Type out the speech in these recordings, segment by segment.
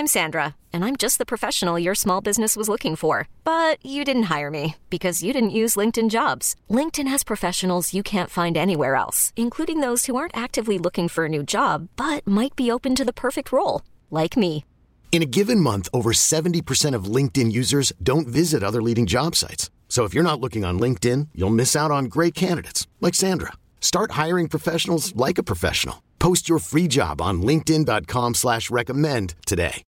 I'm Sandra, and I'm just the professional your small business was looking for. But you didn't hire me because you didn't use LinkedIn Jobs. LinkedIn has professionals you can't find anywhere else, including those who aren't actively looking for a new job, but might be open to the perfect role, like me. In a given month, over 70% of LinkedIn users don't visit other leading job sites. So if you're not looking on LinkedIn, you'll miss out on great candidates like Sandra. Start hiring professionals like a professional. Post your free job on linkedin.com/recommend today.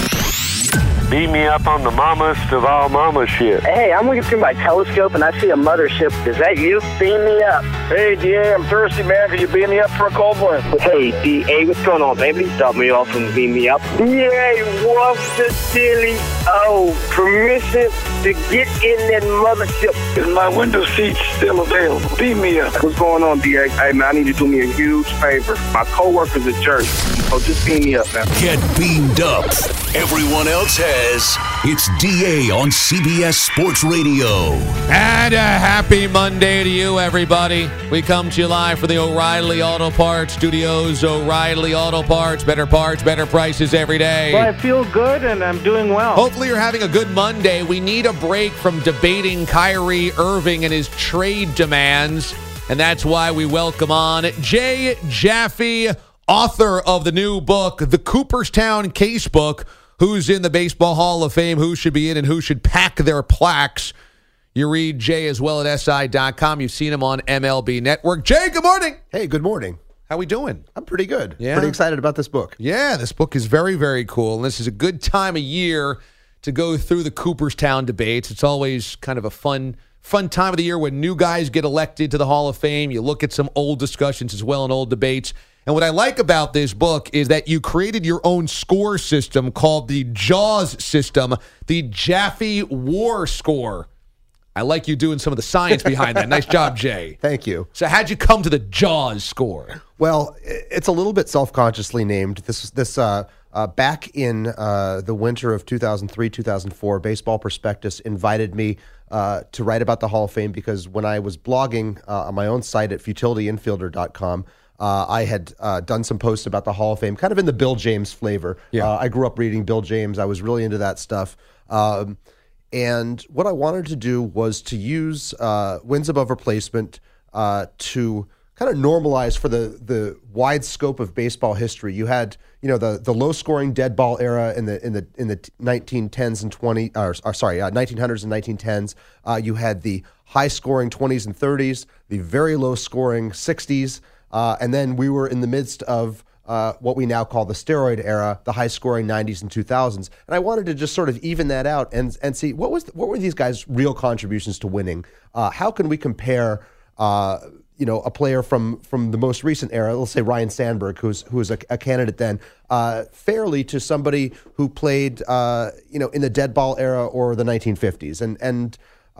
Beat me up on the mamas of all mama shit. Hey, I'm looking through my telescope and I see a mothership. Is that you? Beam me up. Hey, DA, I'm thirsty, man. Can you beat me up for a cold one? Hey, DA, what's going on, baby? Stop me off and beam me up. DA, what's the silly? Oh, permission to get in that mothership. Is my window seat still available? Beat me up. What's going on, DA? Hey, man, I need you to do me a huge favor. My coworker's a jerk. Oh, just beam me up, man. Get beamed up. Everyone else has. It's DA on CBS Sports Radio. And a happy Monday to you, everybody. We come to you live for the O'Reilly Auto Parts Studios. O'Reilly Auto Parts, better prices every day. Well, I feel good and I'm doing well. Hopefully you're having a good Monday. We need a break from debating Kyrie Irving and his trade demands. And that's why we welcome on Jay Jaffe, author of the new book, The Cooperstown Casebook, Who's in the Baseball Hall of Fame, who should be in, and who should pack their plaques. You read Jay as well at SI.com. You've seen him on MLB Network. Jay, good morning. Hey, good morning. How we doing? I'm pretty good. Yeah. Pretty excited about this book. Yeah, this book is very, very cool. And this is a good time of year to go through the Cooperstown debates. It's always kind of a fun time of the year when new guys get elected to the Hall of Fame. You look at some old discussions as well and old debates. And what I like about this book is that you created your own score system called the JAWS system, the Jaffe War Score. I like you doing some of the science behind that. Nice job, Jay. Thank you. So how'd you come to the JAWS score? Well, it's a little bit self-consciously named. This back in the winter of 2003, 2004, Baseball Prospectus invited me to write about the Hall of Fame because when I was blogging on my own site at futilityinfielder.com, I had done some posts about the Hall of Fame, kind of in the Bill James flavor. Yeah. I grew up reading Bill James. I was really into that stuff. And what I wanted to do was to use wins above replacement to kind of normalize for the wide scope of baseball history. You had, the low scoring dead ball era in the 1910s and 1900s and 1910s. You had the high scoring 20s and 30s, the very low scoring 60s. And then we were in the midst of what we now call the steroid era, the high-scoring 90s and 2000s. And I wanted to just sort of even that out and see what were these guys' real contributions to winning. How can we compare, a player from the most recent era, let's say Ryan Sandberg, who was a candidate then, fairly to somebody who played, in the dead ball era or the 1950s. And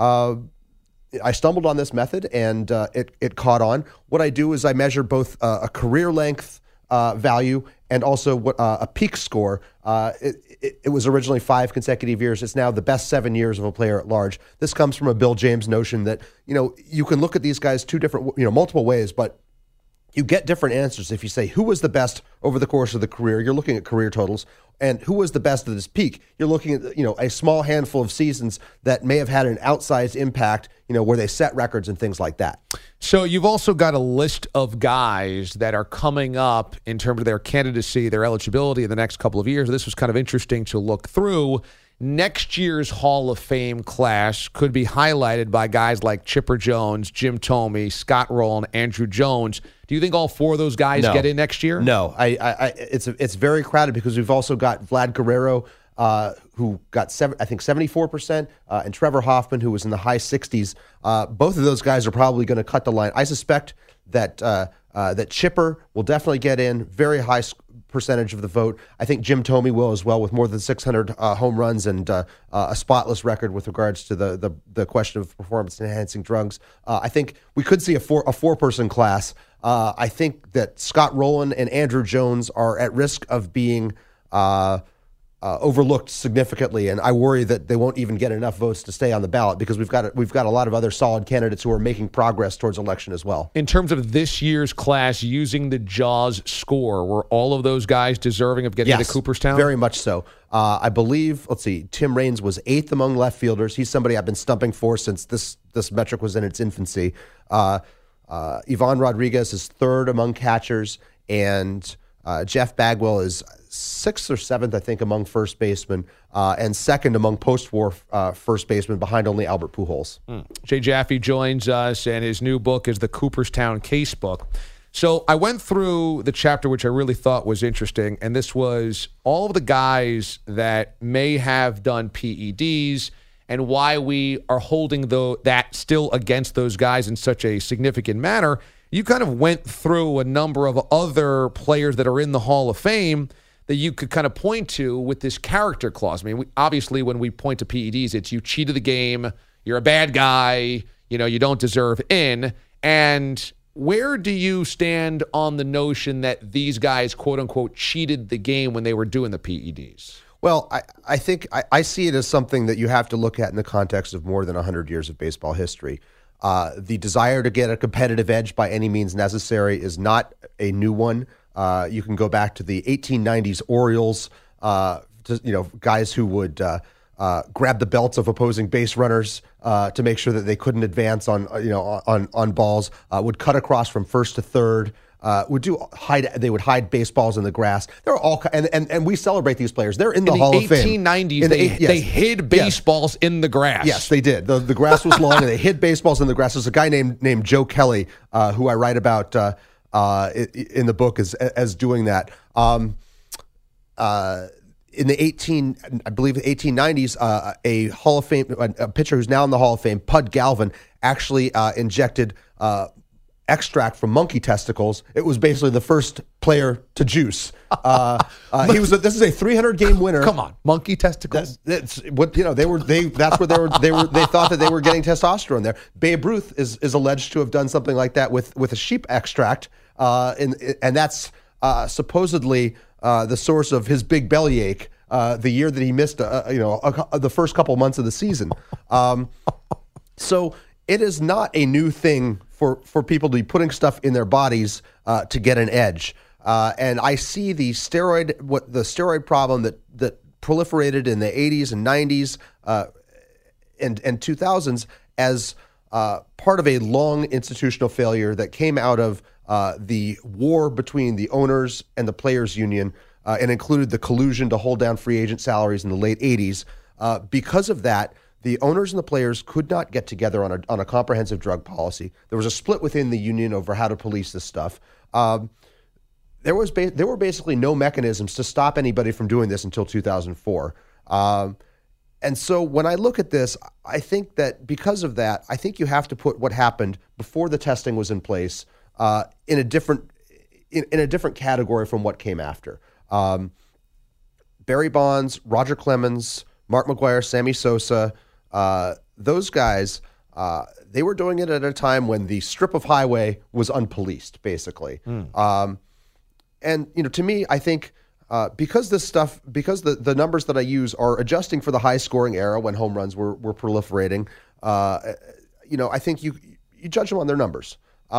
I stumbled on this method, and it caught on. What I do is I measure both a career length value and also what a peak score. It was originally 5 consecutive years. It's now the best 7 years of a player at large. This comes from a Bill James notion that you can look at these guys multiple ways, but you get different answers if you say who was the best over the course of the career. You're looking at career totals. And who was the best at his peak? You're looking at, a small handful of seasons that may have had an outsized impact, where they set records and things like that. So you've also got a list of guys that are coming up in terms of their candidacy, their eligibility in the next couple of years. This was kind of interesting to look through. Next year's Hall of Fame class could be highlighted by guys like Chipper Jones, Jim Thome, Scott Rowland, Andruw Jones. Do you think all 4 of those guys get in next year? No, it's very crowded because we've also got Vlad Guerrero, who got 74%, and Trevor Hoffman, who was in the high 60s. Both of those guys are probably going to cut the line. I suspect that Chipper will definitely get in, very high percentage of the vote. I think Jim Thome will as well, with more than 600 home runs and a spotless record with regards to the question of performance-enhancing drugs. I think we could see a four-person class. I think that Scott Rowland and Andruw Jones are at risk of being overlooked significantly, and I worry that they won't even get enough votes to stay on the ballot because we've got a lot of other solid candidates who are making progress towards election as well. In terms of this year's class using the JAWS score, were all of those guys deserving of getting into Cooperstown? Very much so. I believe, Tim Raines was 8th among left fielders. He's somebody I've been stumping for since this metric was in its infancy. Ivan Rodriguez is 3rd among catchers, and Jeff Bagwell is 6th or 7th, I think, among first basemen, and 2nd among post-war first basemen, behind only Albert Pujols. Jay Jaffe joins us, and his new book is the Cooperstown Case Book. So I went through the chapter, which I really thought was interesting, and this was all of the guys that may have done PEDs and why we are holding that still against those guys in such a significant manner. You kind of went through a number of other players that are in the Hall of Fame that you could kind of point to with this character clause. I mean, obviously, when we point to PEDs, it's you cheated the game, you're a bad guy, you don't deserve in. And where do you stand on the notion that these guys, quote unquote, cheated the game when they were doing the PEDs? Well, I think I see it as something that you have to look at in the context of more than 100 years of baseball history. The desire to get a competitive edge by any means necessary is not a new one. You can go back to the 1890s Orioles, guys who would grab the belts of opposing base runners to make sure that they couldn't advance on balls. Would cut across from first to third. They would hide baseballs in the grass. They're all and we celebrate these players. They're in the Hall of Fame. In the 1890s, they hid baseballs in the grass. Yes, they did. The grass was long, and they hid baseballs in the grass. There's a guy named Joe Kelly who I write about in the book as doing that. In the 1890s, a Hall of Fame a pitcher who's now in the Hall of Fame, Pud Galvin, actually injected extract from monkey testicles. It was basically the first player to juice. This is a 300-game winner. Come on, monkey testicles. That's what they thought that they were getting testosterone there. Babe Ruth is alleged to have done something like that with a sheep extract, and that's supposedly the source of his big bellyache the year that he missed the first couple months of the season. So it is not a new thing for people to be putting stuff in their bodies to get an edge. And I see the steroid problem that proliferated in the 80s and 90s and 2000s as part of a long institutional failure that came out of the war between the owners and the players union and included the collusion to hold down free agent salaries in the late 80s. Because of that, the owners and the players could not get together on a comprehensive drug policy. There was a split within the union over how to police this stuff. There were basically no mechanisms to stop anybody from doing this until 2004. And so when I look at this, I think that because of that, I think you have to put what happened before the testing was in place in a different category from what came after. Barry Bonds, Roger Clemens, Mark McGwire, Sammy Sosa, those guys, they were doing it at a time when the strip of highway was unpoliced, basically. And to me, I think because the numbers that I use are adjusting for the high scoring era when home runs were proliferating, I think you judge them on their numbers.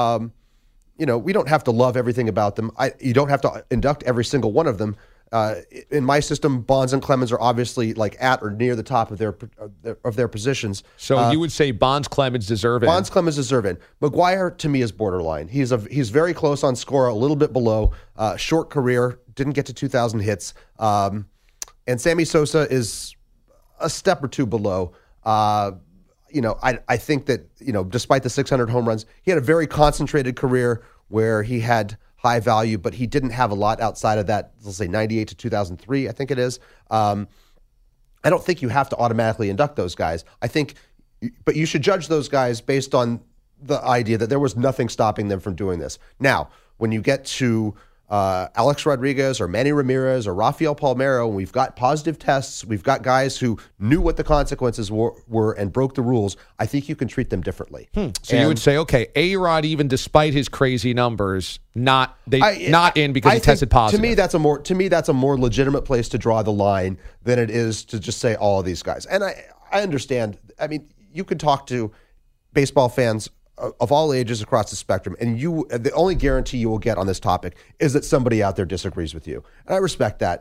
We don't have to love everything about them. You don't have to induct every single one of them. In my system, Bonds and Clemens are obviously like at or near the top of their positions. So you would say Bonds, Clemens deserve it. Bonds, Clemens deserve it. McGwire to me is borderline. He's very close on score, a little bit below. Short career, didn't get to 2,000 hits. And Sammy Sosa is a step or two below. I think that despite the 600 home runs, he had a very concentrated career where he had high value, but he didn't have a lot outside of that, let's say 98 to 2003, I think it is. I don't think you have to automatically induct those guys. But you should judge those guys based on the idea that there was nothing stopping them from doing this. Now, when you get to Alex Rodriguez or Manny Ramirez or Rafael Palmeiro, and we've got positive tests, we've got guys who knew what the consequences were and broke the rules, I think you can treat them differently. So you would say, okay, A-Rod, even despite his crazy numbers, not in because he tested positive. To me, that's a more legitimate place to draw the line than it is to just say all of these guys. And I understand. I mean, you could talk to baseball fans of all ages across the spectrum, and the only guarantee you will get on this topic is that somebody out there disagrees with you. And I respect that.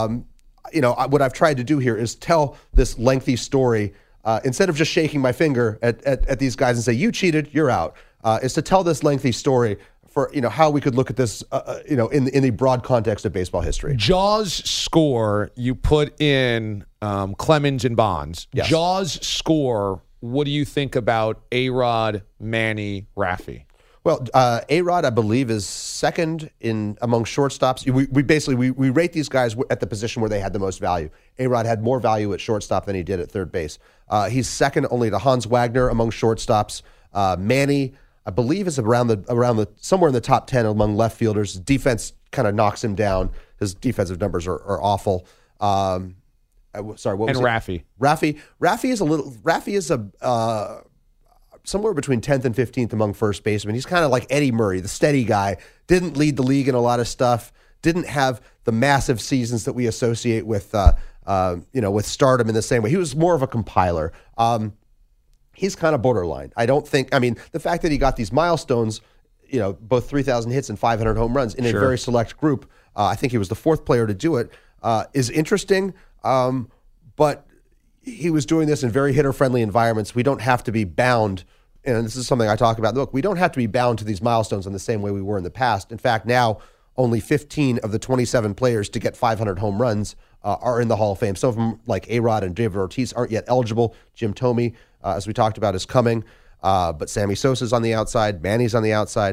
What I've tried to do here is tell this lengthy story instead of just shaking my finger at these guys and say, you cheated, you're out, is to tell this lengthy story for how we could look at this in the broad context of baseball history. Jaws score, you put in Clemens and Bonds. Yes. Jaws score, what do you think about A-Rod, Manny, Raffy? Well, A-Rod, I believe, is second among shortstops. We rate these guys at the position where they had the most value. A-Rod had more value at shortstop than he did at third base. He's second only to Hans Wagner among shortstops. Manny, I believe, is around the somewhere in the top 10 among left fielders. Defense kind of knocks him down. His defensive numbers are awful. Sorry, what was it? Raffy. Raffy is somewhere between 10th and 15th among first basemen. He's kind of like Eddie Murray, the steady guy. Didn't lead the league in a lot of stuff. Didn't have the massive seasons that we associate with stardom in the same way. He was more of a compiler. He's kind of borderline. The fact that he got these milestones, both 3,000 hits and 500 home runs in a very select group, I think he was the fourth player to do it, is interesting. But he was doing this in very hitter-friendly environments. We don't have to be bound, and this is something I talk about. Look, we don't have to be bound to these milestones in the same way we were in the past. In fact, now only 15 of the 27 players to get 500 home runs are in the Hall of Fame. Some of them, like A-Rod and David Ortiz, aren't yet eligible. Jim Thome, as we talked about, is coming. But Sammy Sosa's on the outside. Manny's on the outside.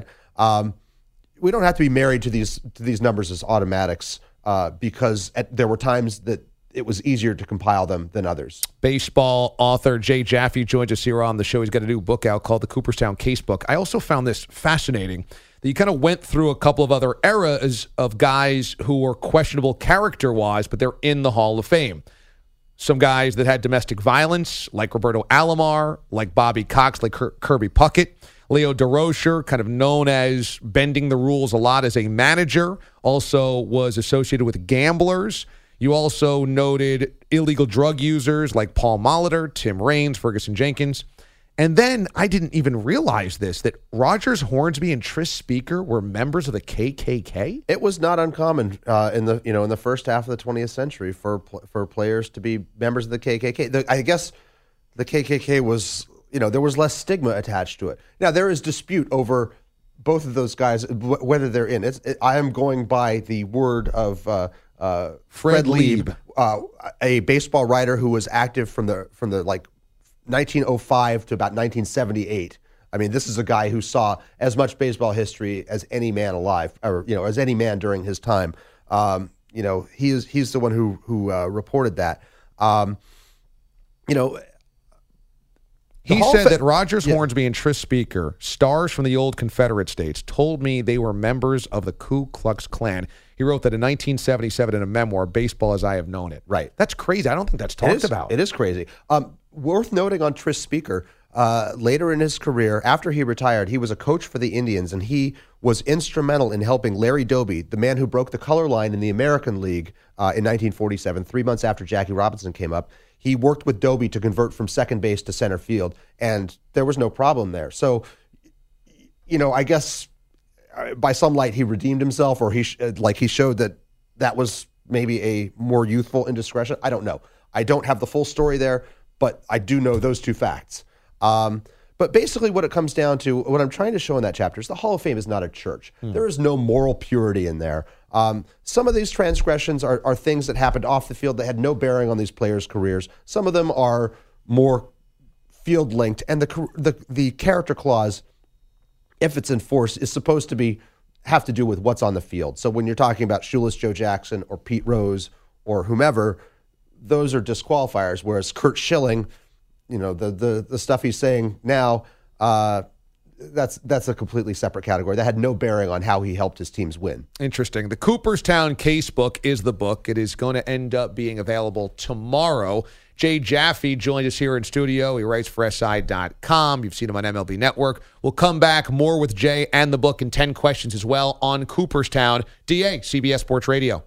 We don't have to be married to these numbers as automatics because there were times that it was easier to compile them than others. Baseball author Jay Jaffe joins us here on the show. He's got a new book out called The Cooperstown Casebook. I also found this fascinating that you kind of went through a couple of other eras of guys who were questionable character-wise, but they're in the Hall of Fame. Some guys that had domestic violence, like Roberto Alomar, like Bobby Cox, like Kirby Puckett. Leo DeRocher, kind of known as bending the rules a lot as a manager, also was associated with gamblers. You also noted illegal drug users like Paul Molitor, Tim Raines, Ferguson Jenkins. And then I didn't even realize this, that Rogers Hornsby and Tris Speaker were members of the KKK. It was not uncommon in the first half of the 20th century for players to be members of the KKK. I guess the KKK was, there was less stigma attached to it. Now, there is dispute over both of those guys, whether they're in. I am going by the word of Fred Lieb, a baseball writer who was active from the 1905 to about 1978. I mean, this is a guy who saw as much baseball history as any man alive, or as any man during his time. He's the one who reported that. He said that Rogers Hornsby and Tris Speaker, stars from the old Confederate states, told me they were members of the Ku Klux Klan. He wrote that in 1977 in a memoir, Baseball as I Have Known It. Right. That's crazy. I don't think that's talked about. It is crazy. Worth noting on Tris Speaker, later in his career, after he retired, he was a coach for the Indians, and he was instrumental in helping Larry Doby, the man who broke the color line in the American League in 1947, 3 months after Jackie Robinson came up. He worked with Doby to convert from second base to center field, and there was no problem there. So, I guess by some light he redeemed himself, or he showed that was maybe a more youthful indiscretion. I don't know. I don't have the full story there, but I do know those two facts. But basically what it comes down to, what I'm trying to show in that chapter is the Hall of Fame is not a church. There is no moral purity in there. Some of these transgressions are things that happened off the field that had no bearing on these players' careers. Some of them are more field-linked, and the character clause, if it's enforced, is supposed to have to do with what's on the field. So when you're talking about Shoeless Joe Jackson or Pete Rose or whomever, those are disqualifiers, whereas Curt Schilling, the stuff he's saying now, that's a completely separate category. That had no bearing on how he helped his teams win. Interesting. The Cooperstown Casebook is the book. It is going to end up being available tomorrow. Jay Jaffe joined us here in studio. He writes for SI.com. You've seen him on MLB Network. We'll come back more with Jay and the book and 10 questions as well on Cooperstown. DA, CBS Sports Radio.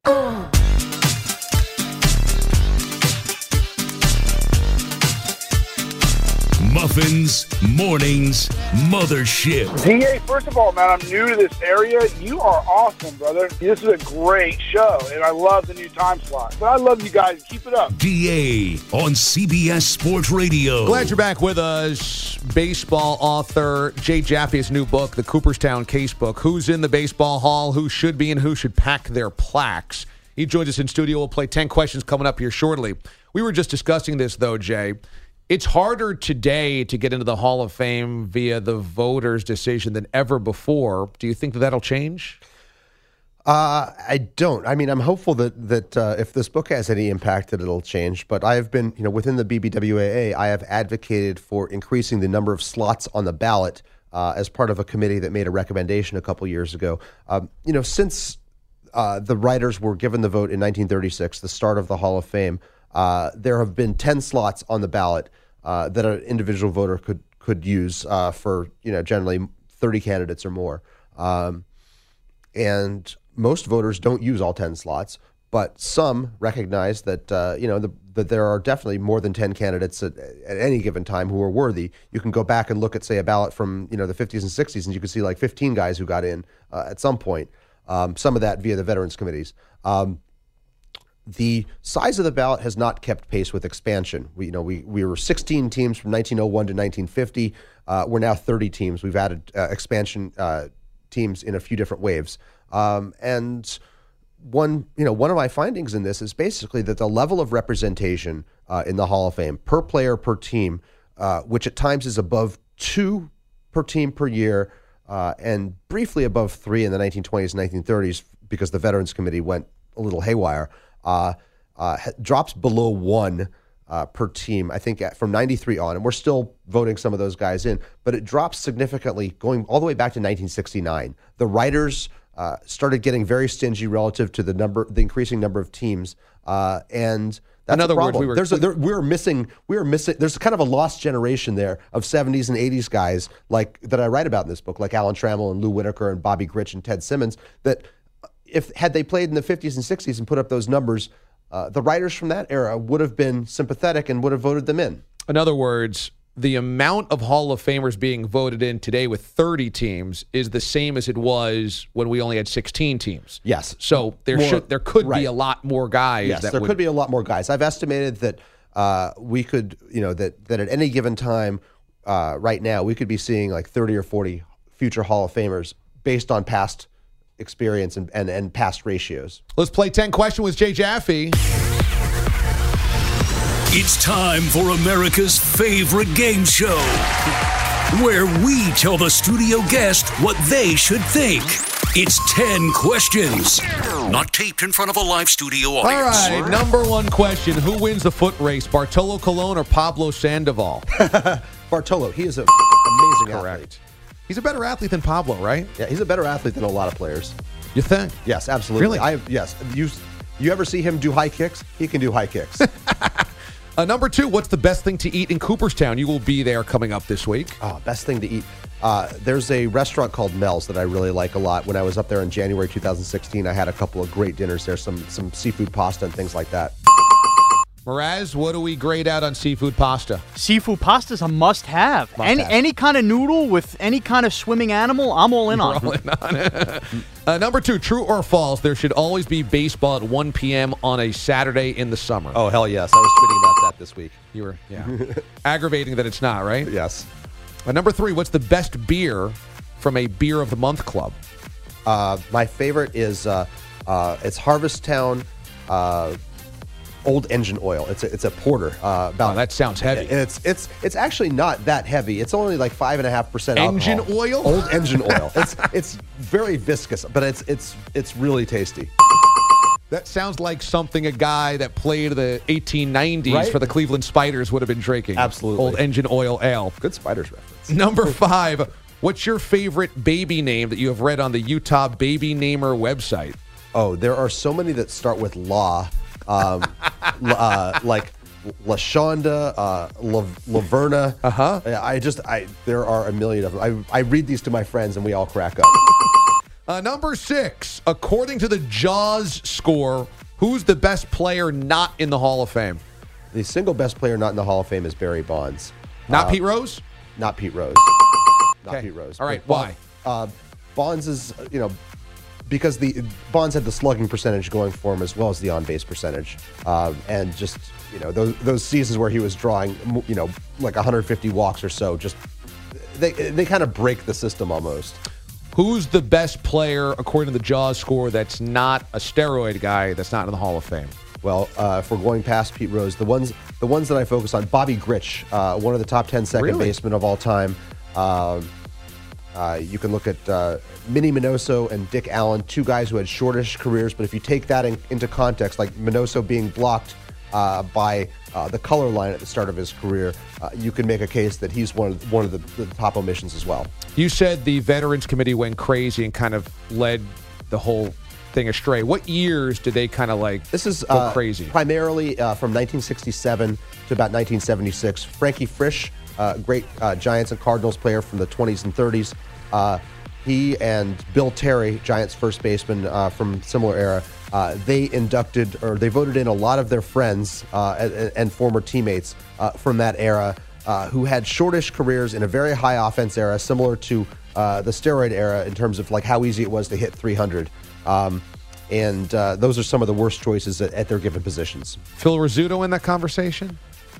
Muffins Mornings Mothership. DA, first of all, man, I'm new to this area. You are awesome, brother. This is a great show, and I love the new time slot. But I love you guys. Keep it up. DA on CBS Sports Radio. Glad you're back with us. Baseball author Jay Jaffe's new book, The Cooperstown Casebook. Who's in the baseball hall, who should be, and who should pack their plaques. He joins us in studio. We'll play 10 questions coming up here shortly. We were just discussing this, though, Jay. It's harder today to get into the Hall of Fame via the voters' decision than ever before. Do you think that that'll change? I don't. I mean, I'm hopeful that if this book has any impact, that it'll change. But I have been, within the BBWAA, I have advocated for increasing the number of slots on the ballot as part of a committee that made a recommendation a couple years ago. Since the writers were given the vote in 1936, the start of the Hall of Fame, there have been 10 slots on the ballot that an individual voter could use for generally 30 candidates or more, and most voters don't use all 10 slots, but some recognize that that there are definitely more than 10 candidates at any given time who are worthy. You can go back and look at, say, a ballot from the 50s and 60s, and you can see like 15 guys who got in at some point. Some of that via the veterans committees. The size of the ballot has not kept pace with expansion. We were 16 teams from 1901 to 1950. We're now 30 teams. We've added expansion teams in a few different waves. And one of my findings in this is basically that the level of representation in the Hall of Fame per player per team, which at times is above 2 per team per year, and briefly above 3 in the 1920s and 1930s because the Veterans Committee went a little haywire, drops below 1 per team, I think, from 93 on. And we're still voting some of those guys in, but it drops significantly going all the way back to 1969. The writers started getting very stingy relative to the increasing number of teams, and that's in other a problem. words, we're missing. There's kind of a lost generation there of 70s and 80s guys like that I write about in this book, like Alan Trammell and Lou Whitaker and Bobby Grich and Ted Simmons, that had they played in the 50s and 60s and put up those numbers, the writers from that era would have been sympathetic and would have voted them in. In other words, the amount of Hall of Famers being voted in today with 30 teams is the same as it was when we only had 16 teams. Yes. So there could be a lot more guys. Yes, there could be a lot more guys. I've estimated that we could, that at any given time right now, we could be seeing like 30 or 40 future Hall of Famers based on past experience and past ratios. Let's play 10 Question with Jay Jaffe. It's time for America's favorite game show, where we tell the studio guest what they should think. It's 10 questions, not taped in front of a live studio audience. All right, number one question. Who wins the foot race, Bartolo Colon or Pablo Sandoval? Bartolo. He is an amazing athlete. He's a better athlete than Pablo, right? Yeah, he's a better athlete than a lot of players. You think? Yes, absolutely. Really? Yes. You ever see him do high kicks? He can do high kicks. Number two, what's the best thing to eat in Cooperstown? You will be there coming up this week. Oh, best thing to eat. There's a restaurant called Mel's that I really like a lot. When I was up there in January 2016, I had a couple of great dinners there, some seafood pasta and things like that. Mraz, what do we grade out on seafood pasta? Seafood pasta is a must-have. Any kind of noodle with any kind of swimming animal, I'm all in on. Number two, true or false, there should always be baseball at 1 p.m. on a Saturday in the summer. Oh, hell yes. I was tweeting about that this week. You were, aggravating that it's not, right? Yes. Number three, what's the best beer from a Beer of the Month club? My favorite is it's Harvest Town Old Engine Oil. It's a porter. That sounds heavy. It's actually not that heavy. It's only like 5.5% alcohol. Engine oil? Old engine oil. It's very viscous, but it's really tasty. That sounds like something a guy that played the 1890s right? for the Cleveland Spiders would have been drinking. Absolutely. Old Engine Oil Ale. Good Spiders reference. Number five, What's your favorite baby name that you have read on the Utah Baby Namer website? Oh, there are so many that start with law, like LaShonda, Laverna. There are a million of them. I read these to my friends and we all crack up. Number 6, according to the Jaws score, who's the best player not in the Hall of Fame? The single best player not in the Hall of Fame is Barry Bonds. Not Pete Rose? Not Pete Rose. Not Pete Rose. All right, but why? Bonds is, because the Bonds had the slugging percentage going for him as well as the on-base percentage. And just, those seasons where he was drawing, like 150 walks or so, just they kind of break the system almost. Who's the best player, according to the Jaws score, that's not a steroid guy, that's not in the Hall of Fame? Well, if we're going past Pete Rose, the ones that I focus on, Bobby Grich, one of the top 10 second basemen of all time. You can look at Minnie Minoso and Dick Allen, two guys who had shortish careers, but if you take that into context, like Minoso being blocked by the color line at the start of his career, you can make a case that he's one of the top omissions as well. You said the Veterans Committee went crazy and kind of led the whole thing astray. What years did they kind of go crazy? Primarily from 1967 to about 1976. Frankie Frisch, great Giants and Cardinals player from the 20s and 30s. He and Bill Terry, Giants first baseman from similar era, they voted in a lot of their friends and former teammates from that era who had shortish careers in a very high offense era, similar to the steroid era in terms of like how easy it was to hit 300. And those are some of the worst choices at their given positions. Phil Rizzuto in that conversation?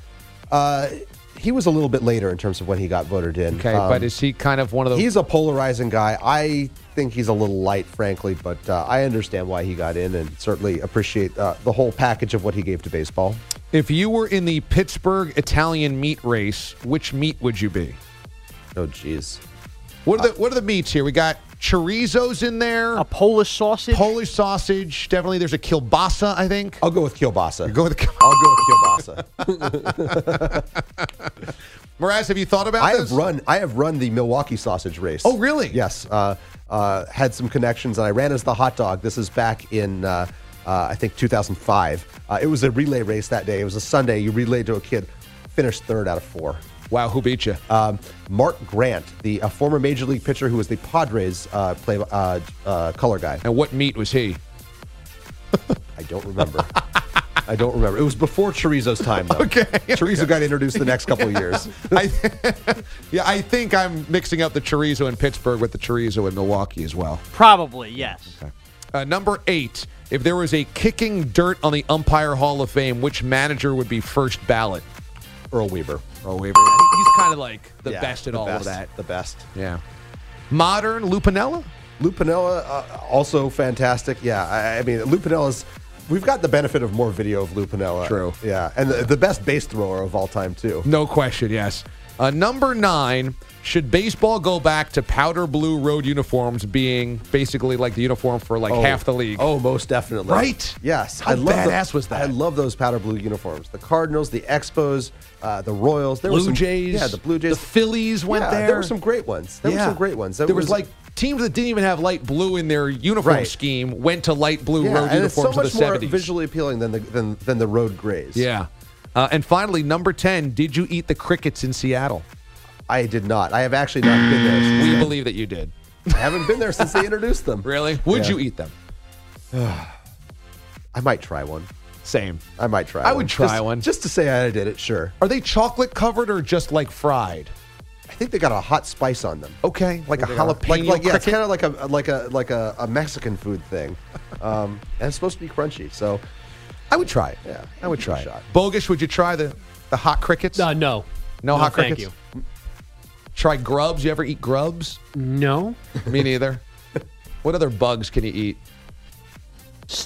He was a little bit later in terms of when he got voted in. Okay, but is he kind of one of the... He's a polarizing guy. I think he's a little light, frankly, but I understand why he got in and certainly appreciate the whole package of what he gave to baseball. If you were in the Pittsburgh Italian meat race, which meat would you be? Oh, geez. What are the meats here? We got chorizo's in there. A Polish sausage. Polish sausage. Definitely. There's a kielbasa, I think. I'll go with kielbasa. You go with I'll go with kielbasa. Mraz, have you thought about this? I have run the Milwaukee sausage race. Oh, really? Yes. Had some connections, and I ran as the hot dog. This is back in, I think, 2005. It was a relay race that day. It was a Sunday. You relayed to a kid. Finished third out of 4. Wow, who beat you? Mark Grant, the former Major League pitcher who was the Padres color guy. And what meat was he? I don't remember. It was before Chorizo's time, though. Okay. Chorizo got introduced the next couple of years. I think I'm mixing up the chorizo in Pittsburgh with the chorizo in Milwaukee as well. Probably, yes. Okay. Number 8, if there was a kicking dirt on the Umpire Hall of Fame, which manager would be first ballot? Earl Weaver. He's kind of like the best at all of that. The best. Yeah. Modern Lou Piniella? Lou Piniella, also fantastic. Yeah, I mean, Lou Piniella's... We've got the benefit of more video of Lou Piniella. True. Yeah, and the best base thrower of all time, too. No question, yes. Number 9, should baseball go back to powder blue road uniforms being basically like the uniform for half the league? Oh, most definitely. Right? Yes. How badass was that? I love those powder blue uniforms. The Cardinals, the Expos, the Royals. Blue Jays. Yeah, the Blue Jays. The Phillies went there. There were some great ones. There was like teams that didn't even have light blue in their uniform scheme went to light blue road uniforms in the 70s. It's so much more visually appealing than the road grays. Yeah. And finally, number 10, did you eat the crickets in Seattle? I did not. I have actually not been there. We believe that you did. I haven't been there since they introduced them. Really? Would you eat them? I might try one. Same. I might try one. I would try one. Just to say I did it, sure. Are they chocolate covered or just like fried? I think they got a hot spice on them. Okay, like a jalapeno cricket? Yeah, it's kind of like a Mexican food thing. And it's supposed to be crunchy, so... I would try it. Yeah, I would try it. Bogus, would you try the hot crickets? No. No hot crickets? Thank you. Try grubs? You ever eat grubs? No. Me neither. What other bugs can you eat?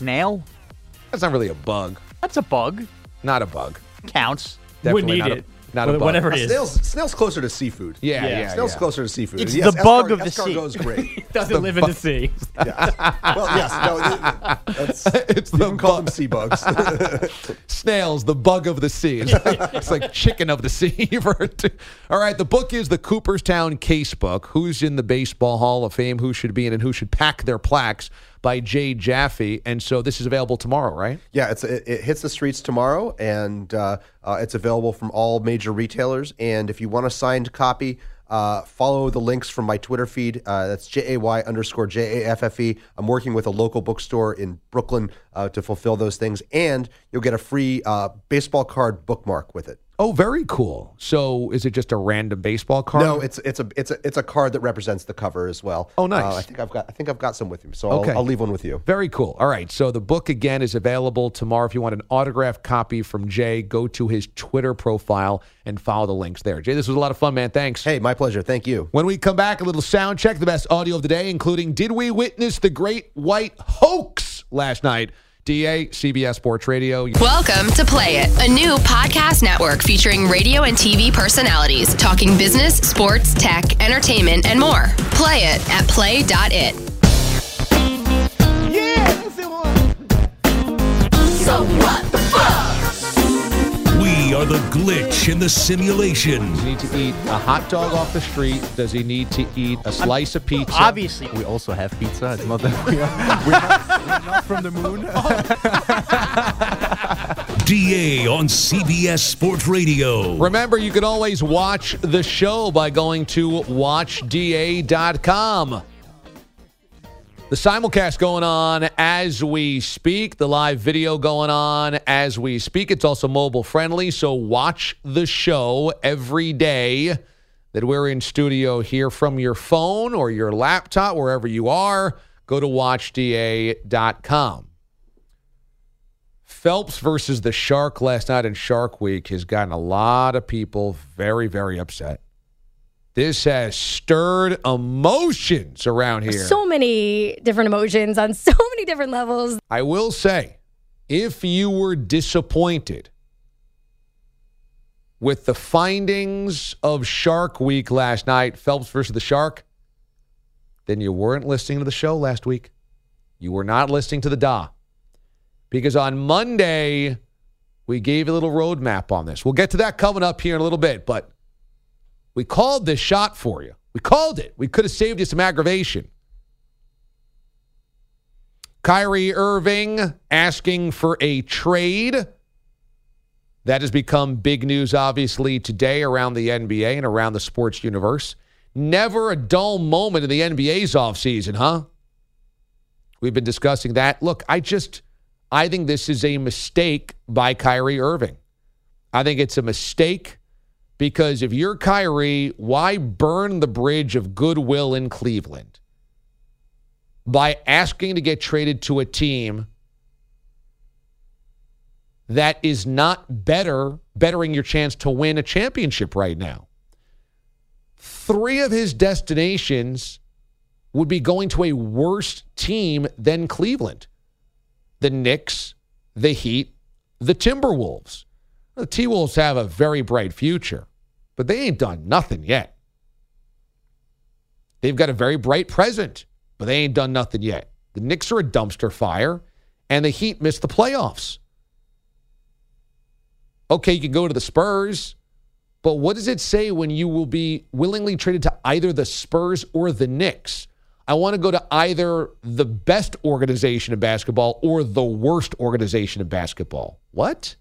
Snail? That's not really a bug. That's a bug. Not a bug. Counts. Wouldn't eat it. not a bug. Whatever it is. Snail's closer to seafood. Yeah. Snail's closer to seafood. It's the bug of the sea. Escargot is great. It doesn't live in the sea. Yes. Well, yes. No, It's you the can call them sea bugs. Snails, the bug of the sea. It's like chicken of the sea. All right, the book is the Cooperstown Casebook. Who's in the Baseball Hall of Fame, who should be in, and who should pack their plaques, by Jay Jaffe. And so this is available tomorrow, right? Yeah, it hits the streets tomorrow, and it's available from all major retailers. And if you want a signed copy, follow the links from my Twitter feed. That's JAY_JAFFE. I'm working with a local bookstore in Brooklyn to fulfill those things, and you'll get a free baseball card bookmark with it. Oh, very cool. So is it just a random baseball card? No, it's a card that represents the cover as well. Oh, nice. I think I've got some with me, so okay. I'll leave one with you. Very cool. All right. So the book again is available tomorrow. If you want an autographed copy from Jay, go to his Twitter profile and follow the links there. Jay, this was a lot of fun, man. Thanks. Hey, my pleasure. Thank you. When we come back, a little sound check, the best audio of the day, including did we witness the great white hoax last night? DA, CBS Sports Radio. Welcome to Play It, a new podcast network featuring radio and TV personalities talking business, sports, tech, entertainment, and more. Play it at play.it. Yeah, that's the one. So what the fuck? We are the glitch in the simulation. Does he need to eat a hot dog off the street? Does he need to eat a slice of pizza? Obviously. We also have pizza. It's not that we're not from the moon. DA on CBS Sports Radio. Remember, you can always watch the show by going to watchda.com. The simulcast going on as we speak. The live video going on as we speak. It's also mobile friendly, so watch the show every day that we're in studio here from your phone or your laptop, wherever you are. Go to watchda.com. Phelps versus the Shark last night in Shark Week has gotten a lot of people very, very upset. This has stirred emotions around here. So many different emotions on so many different levels. I will say, if you were disappointed with the findings of Shark Week last night, Phelps versus the Shark, then you weren't listening to the show last week. You were not listening to the DA. Because on Monday, we gave a little roadmap on this. We'll get to that coming up here in a little bit, but we called this shot for you. We called it. We could have saved you some aggravation. Kyrie Irving asking for a trade. That has become big news, obviously, today around the NBA and around the sports universe. Never a dull moment in the NBA's offseason, huh? We've been discussing that. Look, I think this is a mistake by Kyrie Irving. I think it's a mistake because if you're Kyrie, why burn the bridge of goodwill in Cleveland by asking to get traded to a team that is not bettering your chance to win a championship right now? 3 of his destinations would be going to a worse team than Cleveland. The Knicks, the Heat, the Timberwolves. The T-Wolves have a very bright future, but they ain't done nothing yet. They've got a very bright present, but they ain't done nothing yet. The Knicks are a dumpster fire, and the Heat missed the playoffs. Okay, you can go to the Spurs, but what does it say when you will be willingly traded to either the Spurs or the Knicks? I want to go to either the best organization in basketball or the worst organization in basketball. What?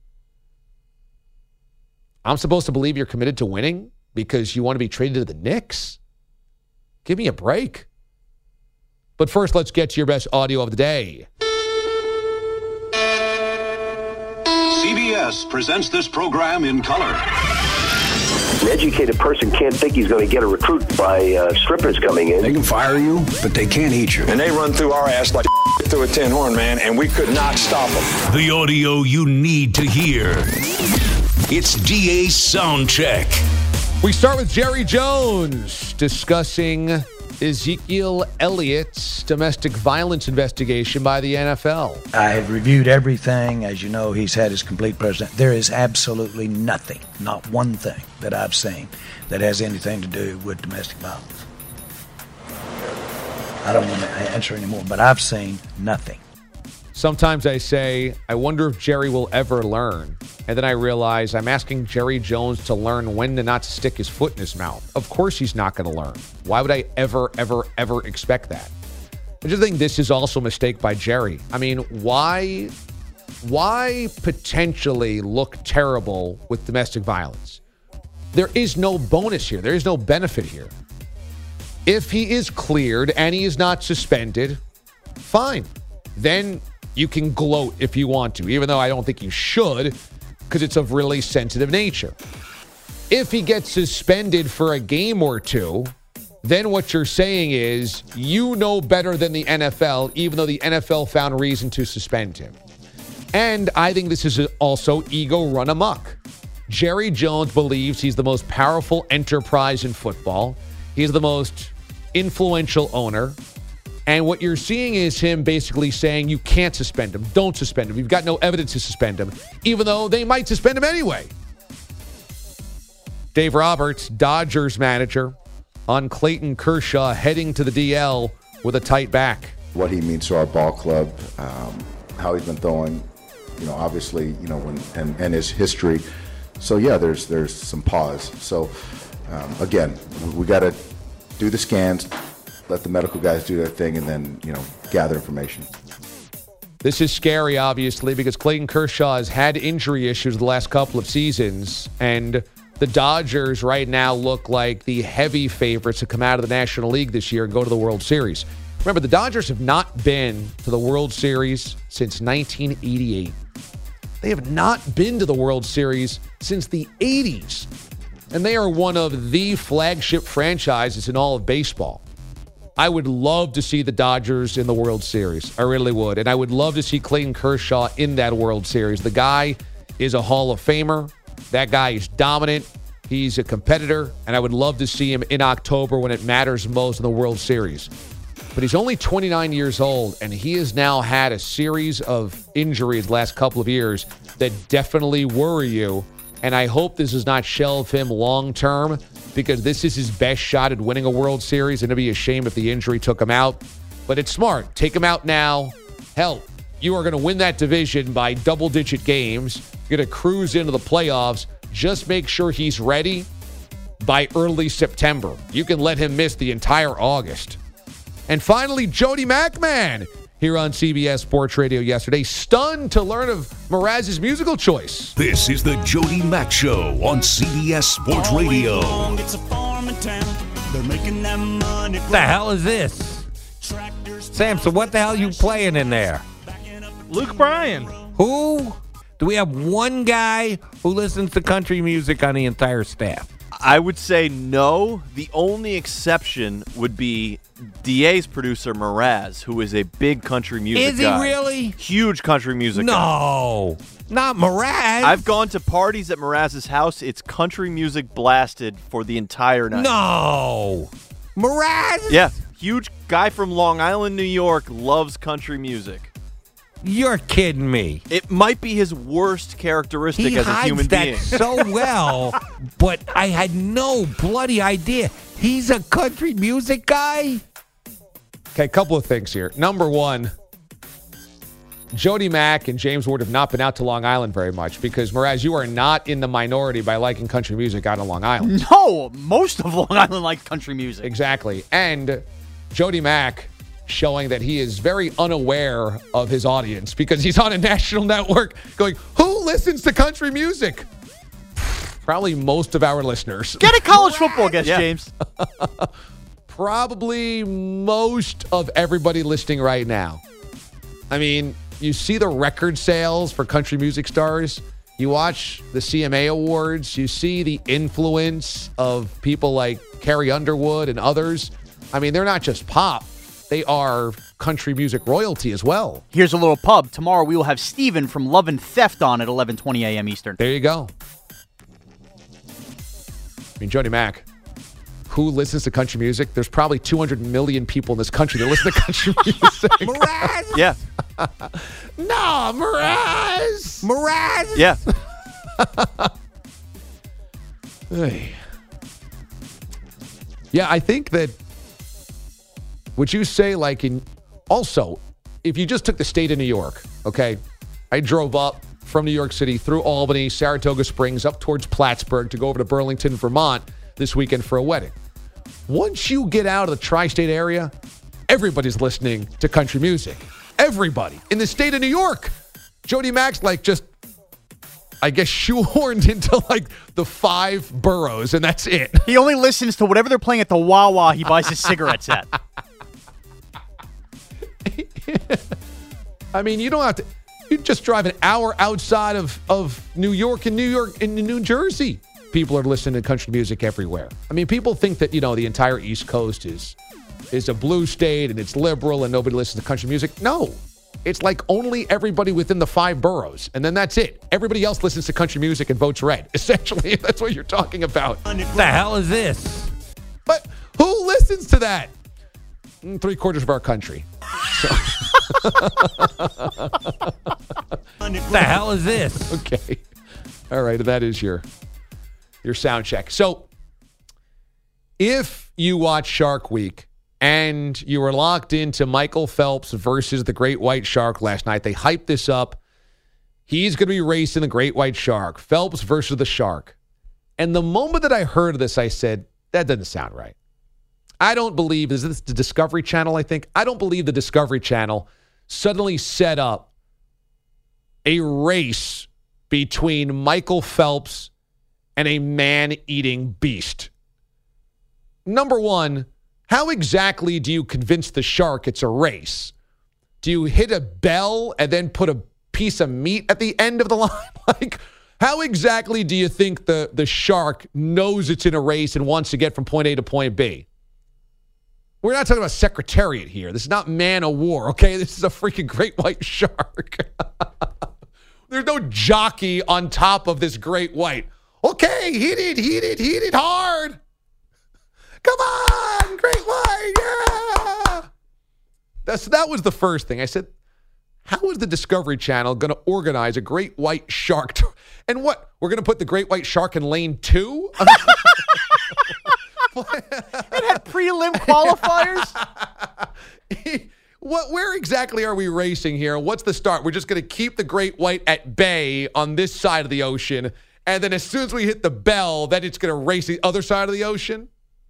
I'm supposed to believe you're committed to winning because you want to be traded to the Knicks? Give me a break. But first, let's get to your best audio of the day. CBS presents this program in color. An educated person can't think he's going to get a recruit by strippers coming in. They can fire you, but they can't eat you. And they run through our ass like through a tin horn, man, and we could not stop them. The audio you need to hear. It's DA's Sound Check. We start with Jerry Jones discussing Ezekiel Elliott's domestic violence investigation by the NFL. I have reviewed everything. As you know, he's had his complete president. There is absolutely nothing, not one thing that I've seen that has anything to do with domestic violence. I don't want to answer anymore, but I've seen nothing. Sometimes I say, I wonder if Jerry will ever learn. And then I realize I'm asking Jerry Jones to learn when to not stick his foot in his mouth. Of course he's not going to learn. Why would I ever expect that? I just think this is also a mistake by Jerry. I mean, why potentially look terrible with domestic violence? There is no bonus here. There is no benefit here. If he is cleared and he is not suspended, fine. Then you can gloat if you want to, even though I don't think you should, because it's of really sensitive nature. If he gets suspended for a game or two, then what you're saying is you know better than the NFL, even though the NFL found reason to suspend him. And I think this is also ego run amok. Jerry Jones believes he's the most powerful enterprise in football. He's the most influential owner. And what you're seeing is him basically saying you can't suspend him. Don't suspend him. You've got no evidence to suspend him, even though they might suspend him anyway. Dave Roberts, Dodgers manager, on Clayton Kershaw heading to the DL with a tight back. What he means to our ball club, how he's been throwing, obviously, and his history. So, yeah, there's some pause. So, again, we got to do the scans, let the medical guys do their thing, and then, gather information. This is scary, obviously, because Clayton Kershaw has had injury issues the last couple of seasons, and the Dodgers right now look like the heavy favorites to come out of the National League this year and go to the World Series. Remember, the Dodgers have not been to the World Series since 1988. They have not been to the World Series since the 80s, and they are one of the flagship franchises in all of baseball. I would love to see the Dodgers in the World Series. I really would. And I would love to see Clayton Kershaw in that World Series. The guy is a Hall of Famer. That guy is dominant. He's a competitor. And I would love to see him in October when it matters most in the World Series. But he's only 29 years old, and he has now had a series of injuries the last couple of years that definitely worry you. And I hope this does not shelve him long-term, because this is his best shot at winning a World Series, and it'd be a shame if the injury took him out. But it's smart. Take him out now. Hell, you are going to win that division by double-digit games. You're going to cruise into the playoffs. Just make sure he's ready by early September. You can let him miss the entire August. And finally, Jody McMahon here on CBS Sports Radio yesterday, stunned to learn of Mraz's musical choice. This is the Jody Mack Show on CBS Sports Radio. What the hell is this? Samson, what the hell are you playing in there? Luke Bryan. Who? Do we have one guy who listens to country music on the entire staff? I would say no. The only exception would be DA's producer, Mraz, who is a big country music guy. Is he really? Huge country music guy. No, not Mraz. I've gone to parties at Mraz's house. It's country music blasted for the entire night. No. Mraz? Yeah. Huge guy from Long Island, New York, loves country music. You're kidding me. It might be his worst characteristic as a human being. He hides that so well, but I had no bloody idea. He's a country music guy? Okay, a couple of things here. Number one, Jody Mack and James Ward have not been out to Long Island very much because, Mraz, you are not in the minority by liking country music out on Long Island. No, most of Long Island like country music. Exactly. And Jody Mack showing that he is very unaware of his audience because he's on a national network going, who listens to country music? Probably most of our listeners. Get a college football guest, James. Probably most of everybody listening right now. I mean, you see the record sales for country music stars. You watch the CMA Awards. You see the influence of people like Carrie Underwood and others. I mean, they're not just pop. They are country music royalty as well. Here's a little pub. Tomorrow we will have Steven from Love and Theft on at 11:20 a.m. Eastern. There you go. I mean, Jody Mack. who listens to country music, there's probably 200 million people in this country that listen to country music. Mraz? Yeah. No, Mraz! Mraz? Yeah. Hey. Yeah, I think that, would you say also, if you just took the state of New York, okay, I drove up from New York City through Albany, Saratoga Springs, up towards Plattsburgh to go over to Burlington, Vermont this weekend for a wedding. Once you get out of the tri-state area, everybody's listening to country music. Everybody in the state of New York. Jody Mack's just, I guess, shoehorned into the 5 boroughs, and that's it. He only listens to whatever they're playing at the Wawa he buys his cigarettes at. I mean, you don't have to. You just drive an hour outside of New York and New Jersey. People are listening to country music everywhere. I mean, people think that, the entire East Coast is a blue state and it's liberal and nobody listens to country music. No. It's only everybody within the 5 boroughs, and then that's it. Everybody else listens to country music and votes red. Essentially, that's what you're talking about. What the hell is this? But who listens to that? 3/4 of our country. So. What the hell is this? Okay. All right, that is your sound check. So, if you watch Shark Week and you were locked into Michael Phelps versus the Great White Shark last night, they hyped this up. He's going to be racing the Great White Shark, Phelps versus the Shark. And the moment that I heard this, I said, that doesn't sound right. I don't believe, is this the Discovery Channel, I think? I don't believe the Discovery Channel suddenly set up a race between Michael Phelps and a man-eating beast. Number one, how exactly do you convince the shark it's a race? Do you hit a bell and then put a piece of meat at the end of the line? How exactly do you think the shark knows it's in a race and wants to get from point A to point B? We're not talking about Secretariat here. This is not Man of War, okay? This is a freaking great white shark. There's no jockey on top of this great white. Okay, hit it hard. Come on, great white, yeah. That was the first thing. I said, how is the Discovery Channel going to organize a great white shark? And what? We're going to put the great white shark in lane 2? It had prelim qualifiers? Where exactly are we racing here? What's the start? We're just going to keep the great white at bay on this side of the ocean, and then as soon as we hit the bell, then it's going to race the other side of the ocean?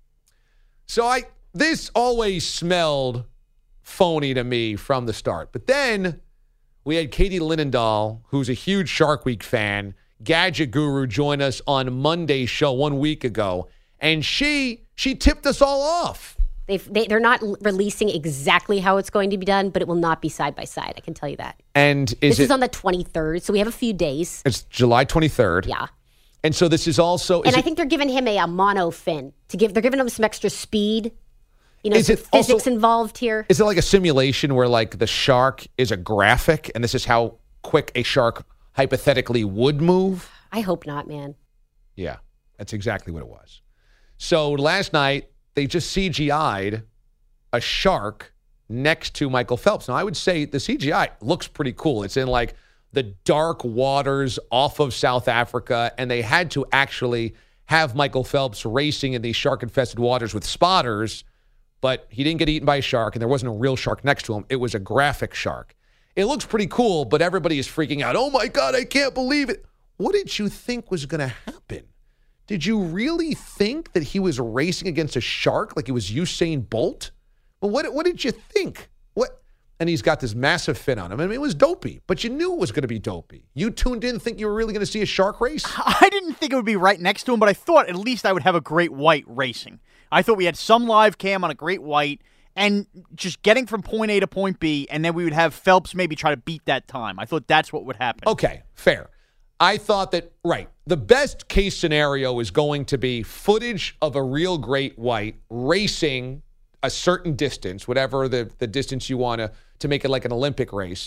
So this always smelled phony to me from the start. But then we had Katie Linendahl, who's a huge Shark Week fan, Gadget Guru, join us on Monday's show 1 week ago. And she tipped us all off. They're not releasing exactly how it's going to be done, but it will not be side by side. I can tell you that. And this is on the 23rd, so we have a few days. It's July 23rd. Yeah. And so this is also. I think they're giving him a mono fin they're giving him some extra speed. Some physics involved here. Is it like a simulation where the shark is a graphic, and this is how quick a shark hypothetically would move? I hope not, man. Yeah, that's exactly what it was. So last night, they just CGI'd a shark next to Michael Phelps. Now, I would say the CGI looks pretty cool. It's in the dark waters off of South Africa, and they had to actually have Michael Phelps racing in these shark-infested waters with spotters, but he didn't get eaten by a shark, and there wasn't a real shark next to him. It was a graphic shark. It looks pretty cool, but everybody is freaking out. Oh, my God, I can't believe it. What did you think was going to happen? Did you really think that he was racing against a shark like it was Usain Bolt? Well, what did you think? What? And he's got this massive fin on him. I mean, it was dopey, but you knew it was going to be dopey. You tuned in, think you were really going to see a shark race? I didn't think it would be right next to him, but I thought at least I would have a great white racing. I thought we had some live cam on a great white and just getting from point A to point B, and then we would have Phelps maybe try to beat that time. I thought that's what would happen. Okay, fair. I thought that, the best case scenario is going to be footage of a real great white racing a certain distance, whatever the distance you want to make it like an Olympic race,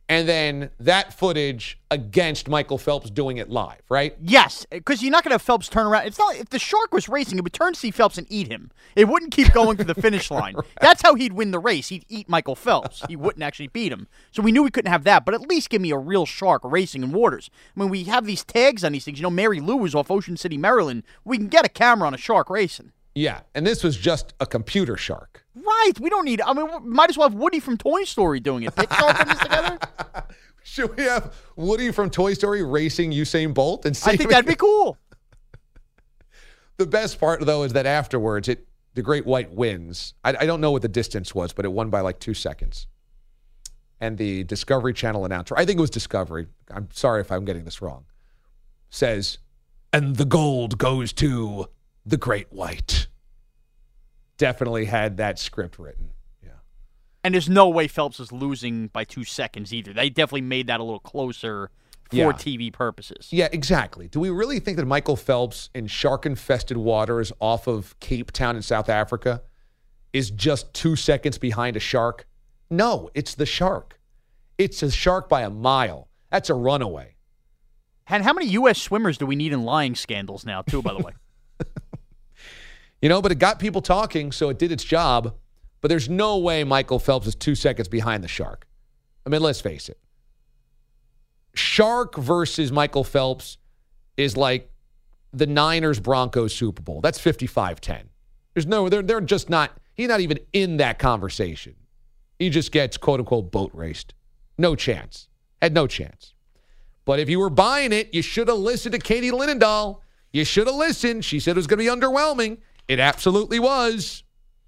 and then that footage against Michael Phelps doing it live, right? Yes, because you're not going to have Phelps turn around. It's not if the shark was racing, it would turn to see Phelps and eat him. It wouldn't keep going to the finish line. Right. That's how he'd win the race. He'd eat Michael Phelps. He wouldn't actually beat him. So we knew we couldn't have that, but at least give me a real shark racing in waters. I mean, we have these tags on these things. You know, Mary Lou was off Ocean City, Maryland. We can get a camera on a shark racing. Yeah, and this was just a computer shark. Right. We don't need, I mean, we might as well have Woody from Toy Story doing it. Pixar put this together. Should we have Woody from Toy Story racing Usain Bolt? And I think that'd be cool. The best part, though, is that afterwards, the Great White wins. I don't know what the distance was, but it won by like 2 seconds. And the Discovery Channel announcer, I think it was Discovery, I'm sorry if I'm getting this wrong, says, and the gold goes to the Great White. Definitely had that script written. Yeah. And there's no way Phelps is losing by 2 seconds either. They definitely made that a little closer for TV purposes. Yeah, exactly. Do we really think that Michael Phelps in shark-infested waters off of Cape Town in South Africa is just 2 seconds behind a shark? No, it's the shark. It's a shark by a mile. That's a runaway. And how many U.S. swimmers do we need in lying scandals now, too, by the way? You know, but it got people talking, so it did its job. But there's no way Michael Phelps is 2 seconds behind the shark. I mean, let's face it. Shark versus Michael Phelps is like the Niners-Broncos Super Bowl. That's 55-10. They're just not, he's not even in that conversation. He just gets, quote-unquote, boat raced. No chance. Had no chance. But if you were buying it, you should have listened to Katie Linendahl. You should have listened. She said it was going to be underwhelming. It absolutely was.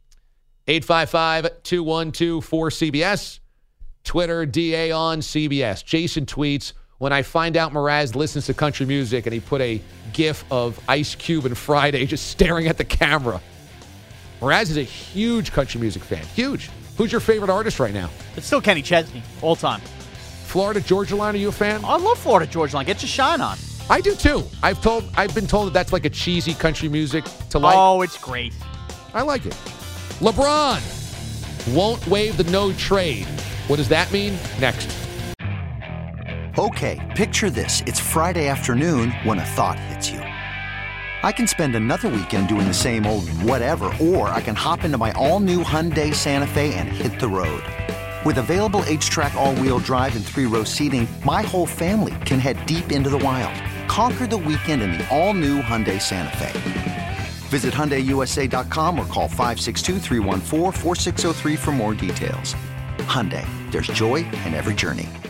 855-212-4CBS. Twitter, DA on CBS. Jason tweets, when I find out Mraz listens to country music, and he put a GIF of Ice Cube and Friday just staring at the camera. Mraz is a huge country music fan. Huge. Who's your favorite artist right now? It's still Kenny Chesney, all time. Florida Georgia Line, are you a fan? I love Florida Georgia Line. Get your shine on. I do too. I've been told that that's like a cheesy country music to like. Oh, it's great. I like it. LeBron won't waive the no trade. What does that mean? Next. Okay, picture this. It's Friday afternoon when a thought hits you. I can spend another weekend doing the same old whatever, or I can hop into my all-new Hyundai Santa Fe and hit the road. With available H-Track all-wheel drive and 3-row seating, my whole family can head deep into the wild. Conquer the weekend in the all-new Hyundai Santa Fe. Visit HyundaiUSA.com or call 562-314-4603 for more details. Hyundai, there's joy in every journey.